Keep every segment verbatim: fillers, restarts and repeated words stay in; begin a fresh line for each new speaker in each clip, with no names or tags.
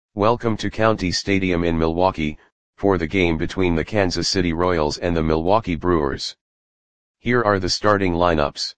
Welcome to County Stadium in Milwaukee, for the game between the Kansas City Royals and the Milwaukee Brewers. Here are the starting lineups.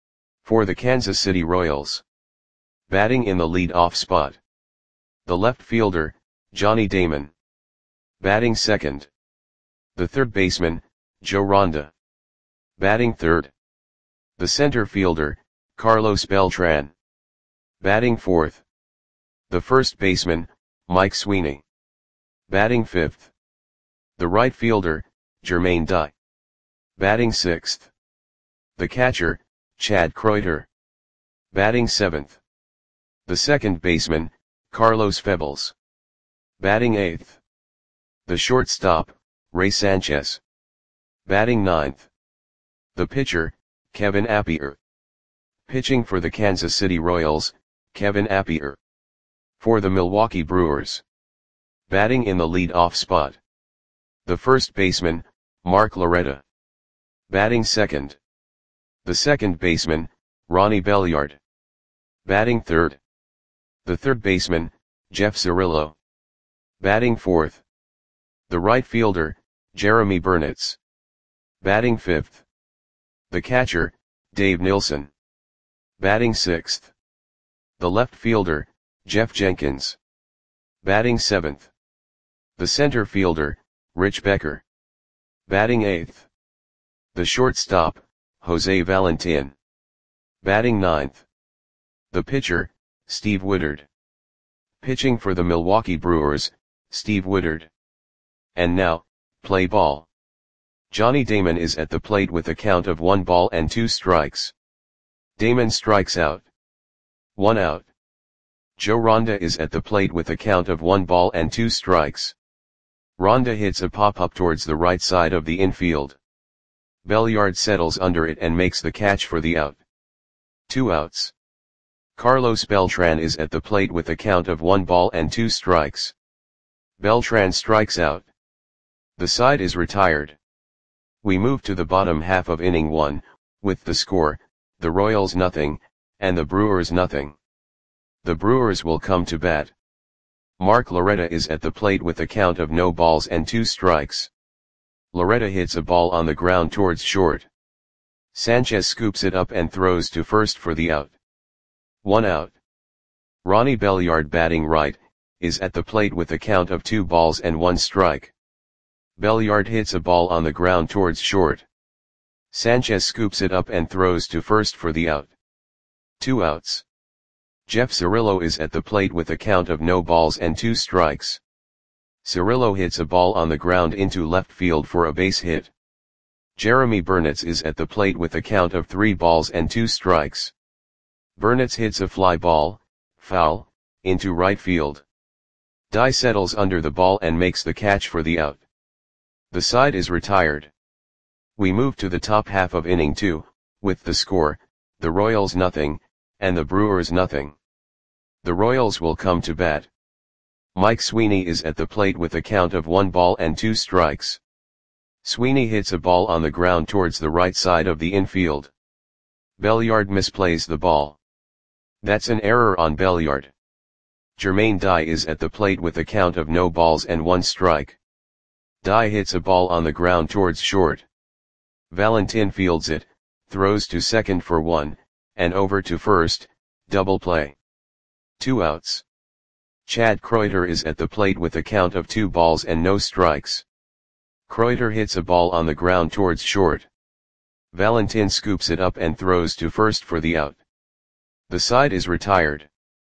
For the Kansas City Royals. Batting in the lead-off spot. The left fielder, Johnny Damon. Batting second. The third baseman, Joe Ronda. Batting third. The center fielder, Carlos Beltran. Batting fourth. The first baseman, Mike Sweeney. Batting fifth. The right fielder, Jermaine Dye. Batting sixth. The catcher, Chad Kreuter. Batting seventh. The second baseman, Carlos Febles. Batting eighth. The shortstop, Ray Sanchez. Batting ninth. The pitcher, Kevin Appier. Pitching for the Kansas City Royals, Kevin Appier. For the Milwaukee Brewers. Batting in the lead-off spot. The first baseman, Mark Loretta. Batting second. The second baseman, Ronnie Belliard. Batting third. The third baseman, Jeff Cirillo. Batting fourth. The right fielder, Jeremy Burnitz. Batting fifth. The catcher, Dave Nilsson. Batting sixth. The left fielder, Jeff Jenkins. Batting seventh. The center fielder, Rich Becker. Batting eighth. The shortstop, Jose Valentin. Batting ninth. The pitcher, Steve Woodard. Pitching for the Milwaukee Brewers, Steve Woodard. And now, play ball. Johnny Damon is at the plate with a count of one ball and two strikes. Damon strikes out. One out. Joe Ronda is at the plate with a count of one ball and two strikes. Ronda hits a pop-up towards the right side of the infield. Belliard settles under it and makes the catch for the out. Two outs. Carlos Beltran is at the plate with a count of one ball and two strikes. Beltran strikes out. The side is retired. We move to the bottom half of inning one, with the score, the Royals nothing, and the Brewers nothing. The Brewers will come to bat. Mark Loretta is at the plate with a count of no balls and two strikes. Loretta hits a ball on the ground towards short. Sanchez scoops it up and throws to first for the out. One out. Ronnie Belliard, batting right, is at the plate with a count of two balls and one strike. Belliard hits a ball on the ground towards short. Sanchez scoops it up and throws to first for the out. Two outs. Jeff Cirillo is at the plate with a count of no balls and two strikes. Cirillo hits a ball on the ground into left field for a base hit. Jeremy Burnitz is at the plate with a count of three balls and two strikes. Burnitz hits a fly ball, foul, into right field. Dye settles under the ball and makes the catch for the out. The side is retired. We move to the top half of inning two, with the score, the Royals nothing, and the Brewers nothing. The Royals will come to bat. Mike Sweeney is at the plate with a count of one ball and two strikes. Sweeney hits a ball on the ground towards the right side of the infield. Belliard misplays the ball. That's an error on Belliard. Jermaine Dye is at the plate with a count of no balls and one strike. Dye hits a ball on the ground towards short. Valentin fields it, throws to second for one, and over to first, double play. Two outs. Chad Kreuter is at the plate with a count of two balls and no strikes. Kreuter hits a ball on the ground towards short. Valentin scoops it up and throws to first for the out. The side is retired.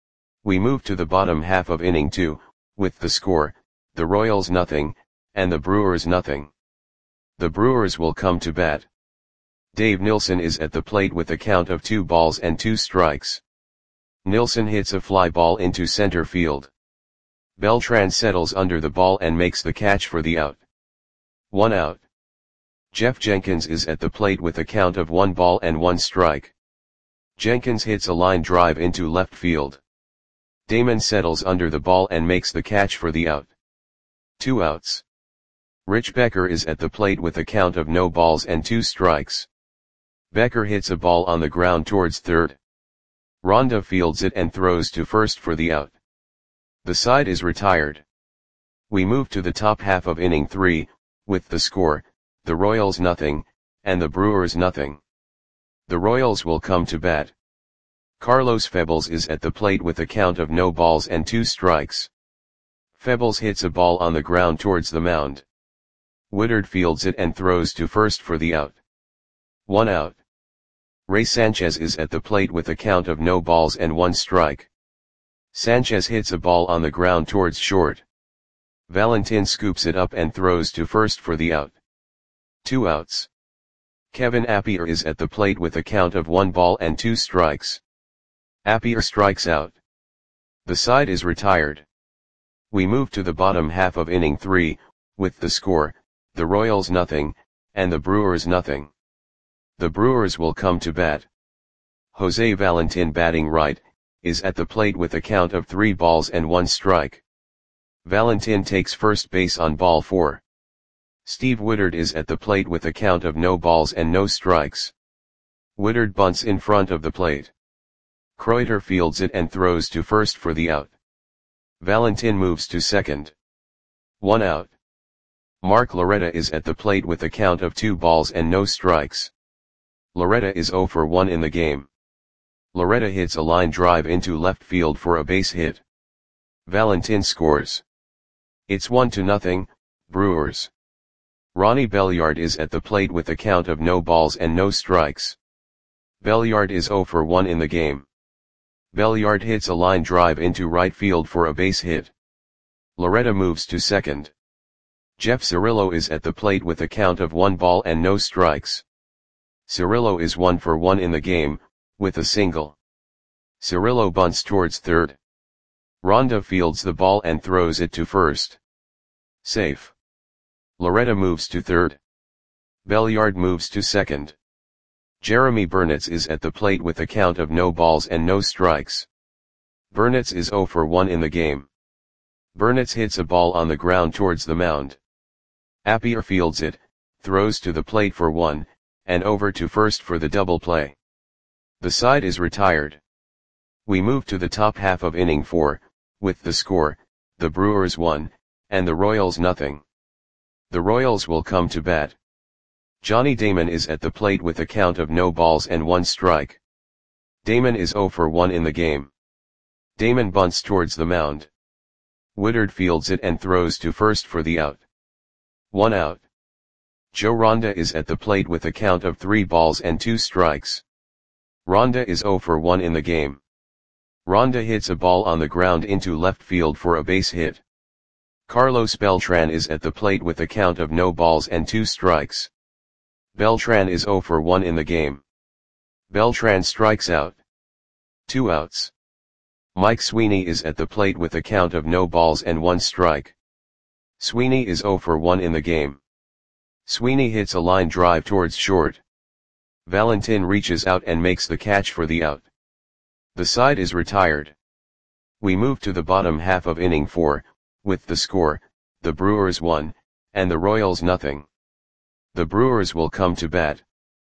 We move to the bottom half of inning two, with the score, the Royals nothing, and the Brewers nothing. The Brewers will come to bat. Dave Nilsson is at the plate with a count of two balls and two strikes. Nilsson hits a fly ball into center field. Beltran settles under the ball and makes the catch for the out. One out. Jeff Jenkins is at the plate with a count of one ball and one strike. Jenkins hits a line drive into left field. Damon settles under the ball and makes the catch for the out. Two outs. Rich Becker is at the plate with a count of no balls and two strikes. Becker hits a ball on the ground towards third. Ronda fields it and throws to first for the out. The side is retired. We move to the top half of inning three, with the score, the Royals nothing, and the Brewers nothing. The Royals will come to bat. Carlos Febles is at the plate with a count of no balls and two strikes. Febles hits a ball on the ground towards the mound. Woodard fields it and throws to first for the out. One out. Ray Sanchez is at the plate with a count of no balls and one strike. Sanchez hits a ball on the ground towards short. Valentin scoops it up and throws to first for the out. Two outs. Kevin Appier is at the plate with a count of one ball and two strikes. Appier strikes out. The side is retired. We move to the bottom half of inning three, with the score, the Royals nothing, and the Brewers nothing. The Brewers will come to bat. Jose Valentin, batting right, is at the plate with a count of three balls and one strike. Valentin takes first base on ball four. Steve Woodard is at the plate with a count of no balls and no strikes. Woodard bunts in front of the plate. Kreuter fields it and throws to first for the out. Valentin moves to second. One out. Mark Loretta is at the plate with a count of two balls and no strikes. Loretta is zero for one in the game. Loretta hits a line drive into left field for a base hit. Valentin scores. It's one to nothing, Brewers. Ronnie Belliard is at the plate with a count of no balls and no strikes. Belliard is zero for one in the game. Belliard hits a line drive into right field for a base hit. Loretta moves to second. Jeff Cirillo is at the plate with a count of one ball and no strikes. Cirillo is one for one in the game, with a single. Cirillo bunts towards third. Ronda fields the ball and throws it to first. Safe. Loretta moves to third. Belliard moves to second. Jeremy Burnitz is at the plate with a count of no balls and no strikes. Burnitz is zero for one in the game. Burnitz hits a ball on the ground towards the mound. Appier fields it, throws to the plate for one, and over to first for the double play. The side is retired. We move to the top half of inning four, with the score, the Brewers one, and the Royals nothing. The Royals will come to bat. Johnny Damon is at the plate with a count of no balls and one strike. Damon is zero for one in the game. Damon bunts towards the mound. Woodard fields it and throws to first for the out. One out. Joe Ronda is at the plate with a count of three balls and two strikes. Ronda is zero for one in the game. Ronda hits a ball on the ground into left field for a base hit. Carlos Beltran is at the plate with a count of no balls and two strikes. Beltran is zero for one in the game. Beltran strikes out. Two outs. Mike Sweeney is at the plate with a count of no balls and one strike. Sweeney is zero for one in the game. Sweeney hits a line drive towards short. Valentin reaches out and makes the catch for the out. The side is retired. We move to the bottom half of inning four, with the score, the Brewers one, and the Royals nothing. The Brewers will come to bat.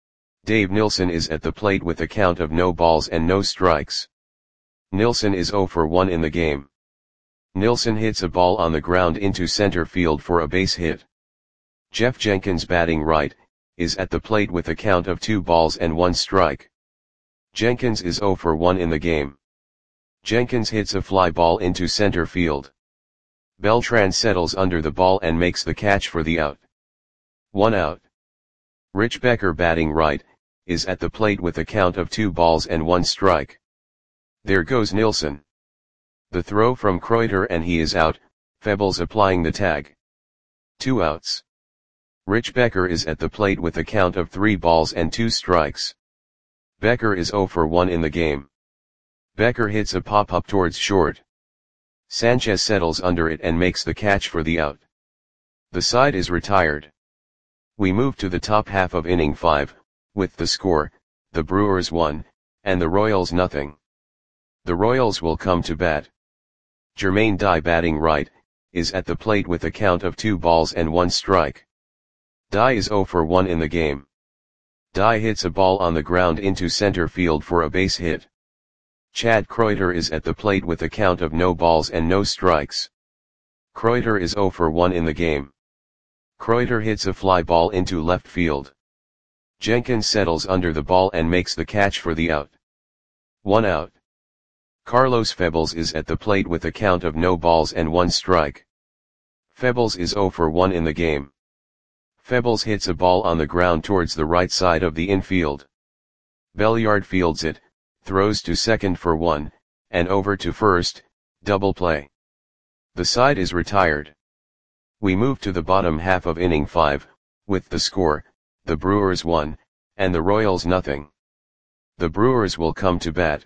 Dave Nilsson is at the plate with a count of no balls and no strikes. Nilsson is zero for one in the game. Nilsson hits a ball on the ground into center field for a base hit. Jeff Jenkins, batting right, is at the plate with a count of two balls and one strike. Jenkins is zero for one in the game. Jenkins hits a fly ball into center field. Beltran settles under the ball and makes the catch for the out. One out. Rich Becker, batting right, is at the plate with a count of two balls and one strike. There goes Nilsson. The throw from Kreuter and he is out, Febles applying the tag. Two outs. Rich Becker is at the plate with a count of three balls and two strikes. Becker is zero for one in the game. Becker hits a pop-up towards short. Sanchez settles under it and makes the catch for the out. The side is retired. We move to the top half of inning five, with the score, the Brewers one, and the Royals nothing. The Royals will come to bat. Jermaine Dye, batting right, is at the plate with a count of two balls and one strike. Dye is zero for one in the game. Dye hits a ball on the ground into center field for a base hit. Chad Kreuter is at the plate with a count of no balls and no strikes. Kreuter is zero for one in the game. Kreuter hits a fly ball into left field. Jenkins settles under the ball and makes the catch for the out. One out. Carlos Febles is at the plate with a count of no balls and one strike. Febles is zero for one in the game. Febles hits a ball on the ground towards the right side of the infield. Belliard fields it, throws to second for one, and over to first, double play. The side is retired. We move to the bottom half of inning five, with the score, the Brewers one, and the Royals nothing. The Brewers will come to bat.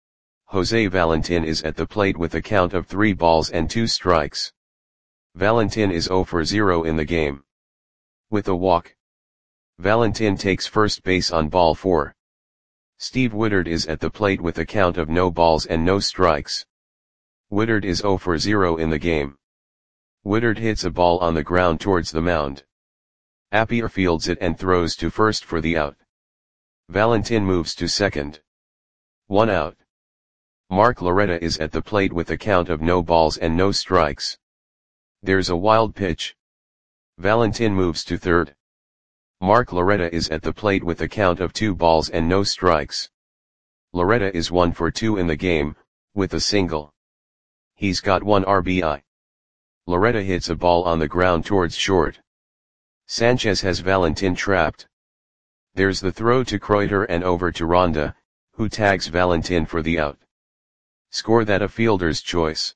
Jose Valentin is at the plate with a count of three balls and two strikes. Valentin is zero for zero in the game. With a walk. Valentin takes first base on ball four. Steve Woodard is at the plate with a count of no balls and no strikes. Woodard is zero for zero in the game. Woodard hits a ball on the ground towards the mound. Appier fields it and throws to first for the out. Valentin moves to second. One out. Mark Loretta is at the plate with a count of no balls and no strikes. There's a wild pitch. Valentin moves to third. Mark Loretta is at the plate with a count of two balls and no strikes. Loretta is one for two in the game, with a single. He's got one R B I. Loretta hits a ball on the ground towards short. Sanchez has Valentin trapped. There's the throw to Kreuter and over to Ronda, who tags Valentin for the out. Score that a fielder's choice.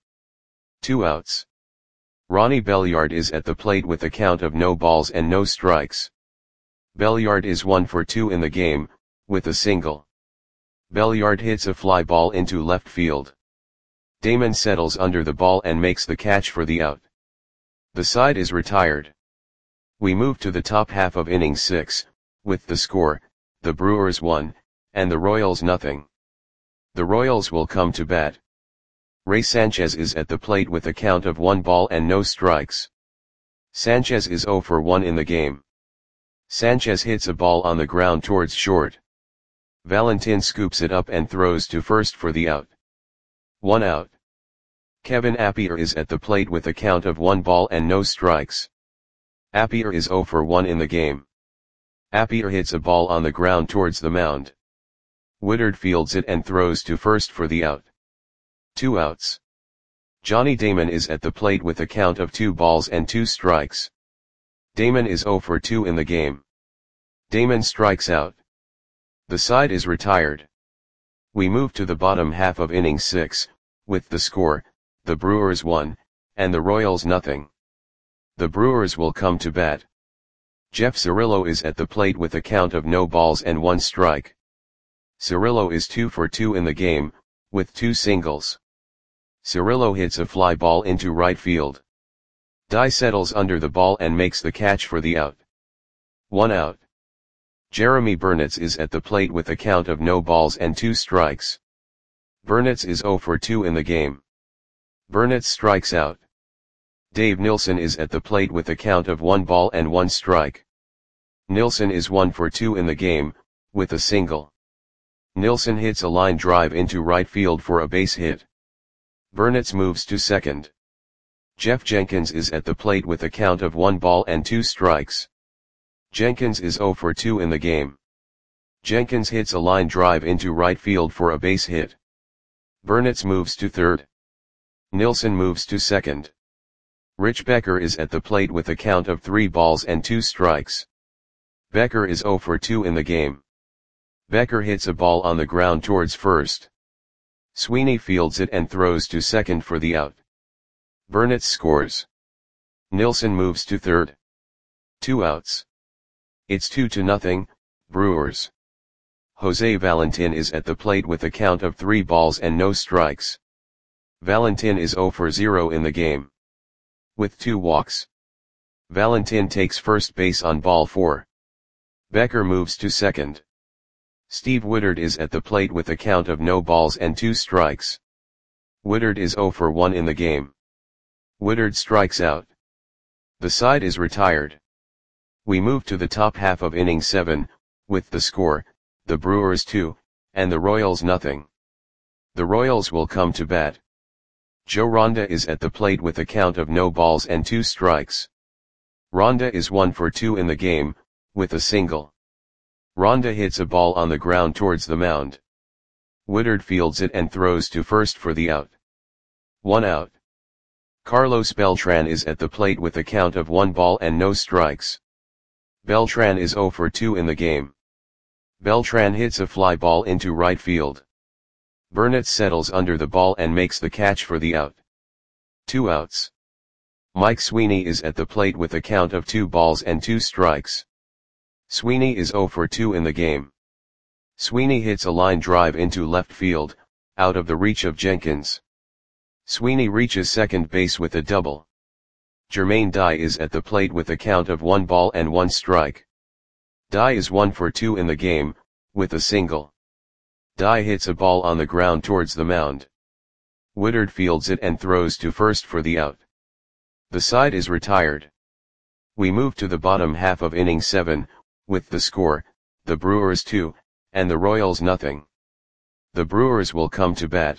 Two outs. Ronnie Belliard is at the plate with a count of no balls and no strikes. Belliard is one for two in the game, with a single. Belliard hits a fly ball into left field. Damon settles under the ball and makes the catch for the out. The side is retired. We move to the top half of inning six, with the score, the Brewers one, and the Royals nothing. The Royals will come to bat. Ray Sanchez is at the plate with a count of one ball and no strikes. Sanchez is zero for one in the game. Sanchez hits a ball on the ground towards short. Valentin scoops it up and throws to first for the out. One out. Kevin Appier is at the plate with a count of one ball and no strikes. Appier is zero for one in the game. Appier hits a ball on the ground towards the mound. Woodard fields it and throws to first for the out. Two outs. Johnny Damon is at the plate with a count of two balls and two strikes. Damon is zero for two in the game. Damon strikes out. The side is retired. We move to the bottom half of inning six, with the score, the Brewers one, and the Royals nothing. The Brewers will come to bat. Jeff Cirillo is at the plate with a count of no balls and one strike. Cirillo is two for two in the game, with two singles. Cirillo hits a fly ball into right field. Dye settles under the ball and makes the catch for the out. One out. Jeremy Burnitz is at the plate with a count of no balls and two strikes. Burnitz is zero for two in the game. Burnitz strikes out. Dave Nilsson is at the plate with a count of one ball and one strike. Nilsson is one for two in the game, with a single. Nilsson hits a line drive into right field for a base hit. Burnitz moves to second. Jeff Jenkins is at the plate with a count of one ball and two strikes. Jenkins is zero for two in the game. Jenkins hits a line drive into right field for a base hit. Burnitz moves to third. Nilsson moves to second. Rich Becker is at the plate with a count of three balls and two strikes. Becker is zero for two in the game. Becker hits a ball on the ground towards first. Sweeney fields it and throws to second for the out. Burnitz scores. Nilsson moves to third. Two outs. It's two to nothing, Brewers. Jose Valentin is at the plate with a count of three balls and no strikes. Valentin is zero for zero in the game. With two walks. Valentin takes first base on ball four. Becker moves to second. Steve Woodard is at the plate with a count of no balls and two strikes. Woodard is zero for one in the game. Woodard strikes out. The side is retired. We move to the top half of inning seven, with the score, the Brewers two, and the Royals nothing. The Royals will come to bat. Joe Ronda is at the plate with a count of no balls and two strikes. Ronda is one for two in the game, with a single. Ronda hits a ball on the ground towards the mound. Woodard fields it and throws to first for the out. One out. Carlos Beltran is at the plate with a count of one ball and no strikes. Beltran is zero for two in the game. Beltran hits a fly ball into right field. Burnett settles under the ball and makes the catch for the out. Two outs. Mike Sweeney is at the plate with a count of two balls and two strikes. Sweeney is zero for two in the game. Sweeney hits a line drive into left field, out of the reach of Jenkins. Sweeney reaches second base with a double. Jermaine Dye is at the plate with a count of one ball and one strike. Dye is one for two in the game, with a single. Dye hits a ball on the ground towards the mound. Woodard fields it and throws to first for the out. The side is retired. We move to the bottom half of inning seven, with the score, the Brewers two, and the Royals nothing. The Brewers will come to bat.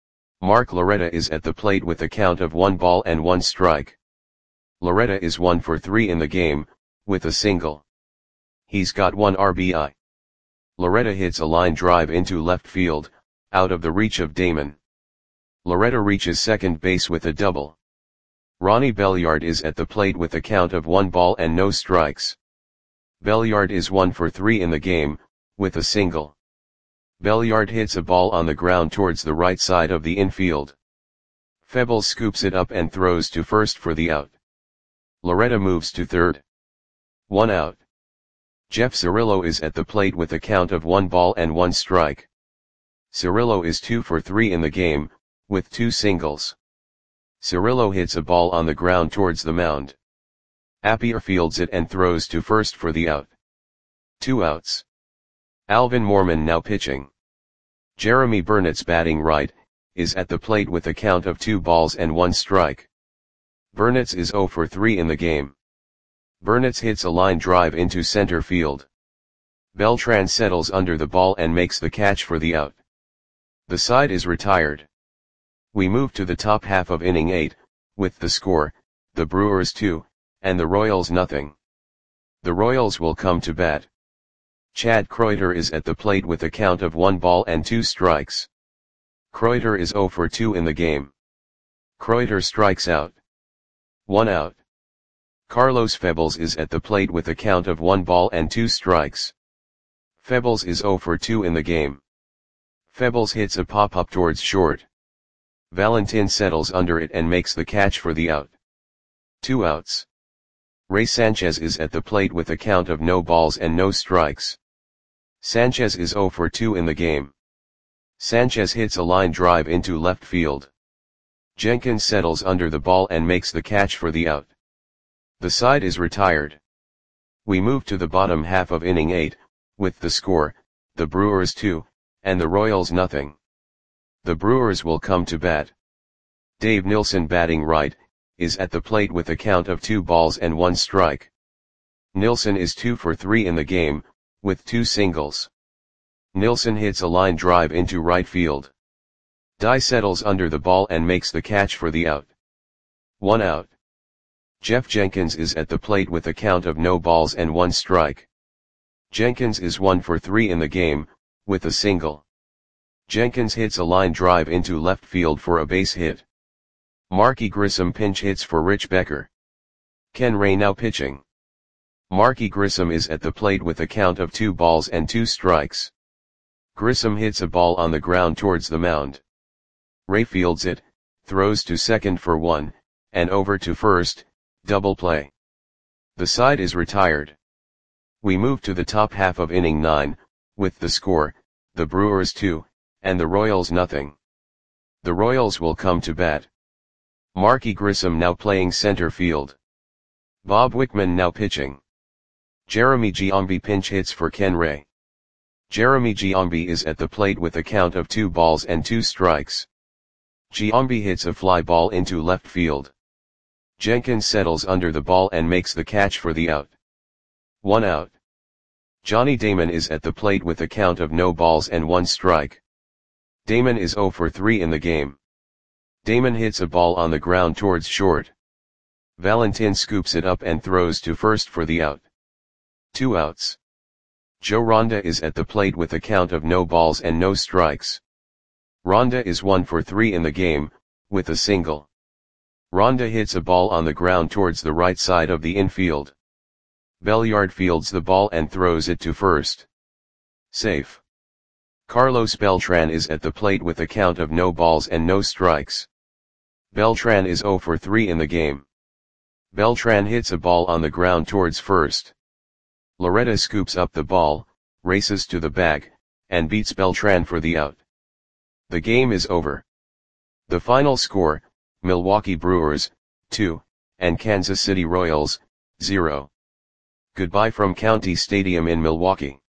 Mark Loretta is at the plate with a count of one ball and one strike. Loretta is one for three in the game, with a single. He's got one R B I. Loretta hits a line drive into left field, out of the reach of Damon. Loretta reaches second base with a double. Ronnie Belliard is at the plate with a count of one ball and no strikes. Belliard is one for three in the game, with a single. Belliard hits a ball on the ground towards the right side of the infield. Febbles scoops it up and throws to first for the out. Loretta moves to third. One out. Jeff Cirillo is at the plate with a count of one ball and one strike. Cirillo is two for three in the game, with two singles. Cirillo hits a ball on the ground towards the mound. Appier fields it and throws to first for the out. Two outs. Alvin Mormon now pitching. Jeremy Burnett's batting right, is at the plate with a count of two balls and one strike. Burnett's is zero for three in the game. Burnett's hits a line drive into center field. Beltran settles under the ball and makes the catch for the out. The side is retired. We move to the top half of inning eight, with the score, the Brewers two, and the Royals nothing. The Royals will come to bat. Chad Kreuter is at the plate with a count of one ball and two strikes. Kreuter is zero for two in the game. Kreuter strikes out. One out. Carlos Febbles is at the plate with a count of one ball and two strikes. Febbles is zero for two in the game. Febbles hits a pop-up towards short. Valentin settles under it and makes the catch for the out. Two outs. Ray Sanchez is at the plate with a count of no balls and no strikes. Sanchez is zero for two in the game. Sanchez hits a line drive into left field. Jenkins settles under the ball and makes the catch for the out. The side is retired. We move to the bottom half of inning eight, with the score, the Brewers two, and the Royals nothing. The Brewers will come to bat. Dave Nilsson batting right, is at the plate with a count of two balls and one strike. Nilsson is two for three in the game, with two singles. Nilsson hits a line drive into right field. Dye settles under the ball and makes the catch for the out. One out. Jeff Jenkins is at the plate with a count of no balls and one strike. Jenkins is one for three in the game, with a single. Jenkins hits a line drive into left field for a base hit. Marky Grissom pinch hits for Rich Becker. Ken Ray now pitching. Marky Grissom is at the plate with a count of two balls and two strikes. Grissom hits a ball on the ground towards the mound. Ray fields it, throws to second for one, and over to first, double play. The side is retired. We move to the top half of inning nine, with the score, the Brewers two, and the Royals nothing. The Royals will come to bat. Marky Grissom now playing center field. Bob Wickman now pitching. Jeremy Giambi pinch hits for Ken Ray. Jeremy Giambi is at the plate with a count of two balls and two strikes. Giambi hits a fly ball into left field. Jenkins settles under the ball and makes the catch for the out. One out. Johnny Damon is at the plate with a count of no balls and one strike. Damon is zero for three in the game. Damon hits a ball on the ground towards short. Valentin scoops it up and throws to first for the out. Two outs. Joe Ronda is at the plate with a count of no balls and no strikes. Ronda is one for three in the game, with a single. Ronda hits a ball on the ground towards the right side of the infield. Belliard fields the ball and throws it to first. Safe. Carlos Beltran is at the plate with a count of no balls and no strikes. Beltran is zero for three in the game. Beltran hits a ball on the ground towards first. Loretta scoops up the ball, races to the bag, and beats Beltran for the out. The game is over. The final score, Milwaukee Brewers, two, and Kansas City Royals, zero. Goodbye from County Stadium in Milwaukee.